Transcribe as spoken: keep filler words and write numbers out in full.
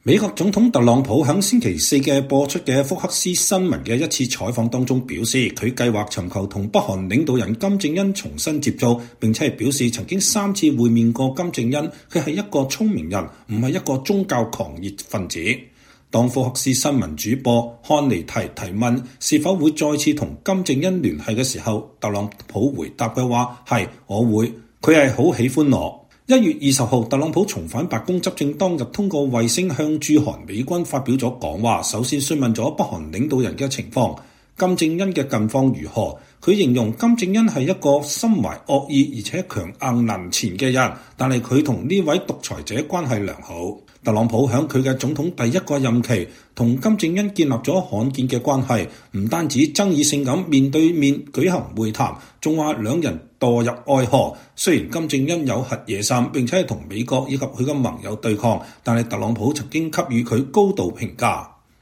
美國總統特朗普喺星期四嘅播出嘅福克斯新聞嘅一次採訪當中表示，佢計劃尋求同北韓領導人金正恩重新接觸，並且係表示曾經三次會面過金正恩，佢係一個聰明人，唔係一個宗教狂熱分子。當福克斯新聞主播漢尼提提問是否會再次同金正恩聯繫嘅時候，特朗普回答嘅話係我會，佢係好喜歡我。一月二十號，特朗普重返白宮執政當日，通過衛星向駐韓美軍發表咗講話，首先詢問咗北韓領導人嘅情況，金正恩嘅近況如何。佢形容金正恩係一個心懷惡意而且強硬能纏嘅人，但係佢同呢位獨裁者關係良好。特朗普喺佢嘅總統第一個任期同金正恩建立咗罕見嘅關係，唔單止爭議性咁面對面舉行會談，仲話兩人墮入愛河。雖然金正恩有核野心，並且係同美國以及佢嘅盟友對抗，但係特朗普曾經給予佢高度評價。